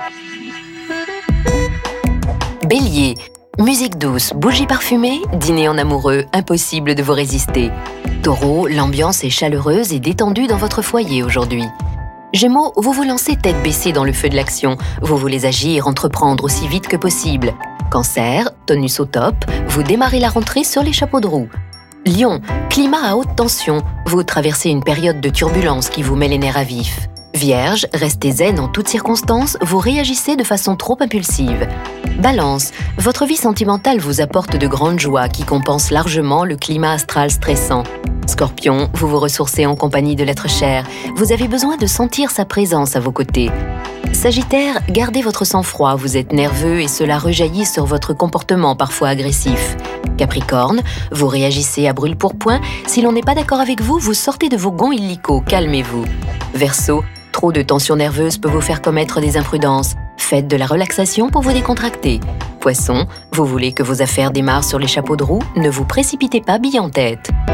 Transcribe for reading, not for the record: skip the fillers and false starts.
Bélier, musique douce, bougies parfumées, dîner en amoureux, impossible de vous résister. Taureau, l'ambiance est chaleureuse et détendue dans votre foyer aujourd'hui. Gémeaux, vous vous lancez tête baissée dans le feu de l'action. Vous voulez agir, entreprendre aussi vite que possible. Cancer, tonus au top, vous démarrez la rentrée sur les chapeaux de roue. Lion, climat à haute tension, vous traversez une période de turbulence qui vous met les nerfs à vif. Vierge, restez zen en toutes circonstances, vous réagissez de façon trop impulsive. Balance, votre vie sentimentale vous apporte de grandes joies qui compensent largement le climat astral stressant. Scorpion, vous vous ressourcez en compagnie de l'être cher, vous avez besoin de sentir sa présence à vos côtés. Sagittaire, gardez votre sang-froid, vous êtes nerveux et cela rejaillit sur votre comportement parfois agressif. Capricorne, vous réagissez à brûle-pourpoint, si l'on n'est pas d'accord avec vous, vous sortez de vos gonds illico, calmez-vous. Verseau, trop de tension nerveuse peut vous faire commettre des imprudences. Faites de la relaxation pour vous décontracter. Poisson, vous voulez que vos affaires démarrent sur les chapeaux de roue, ne vous précipitez pas bille en tête.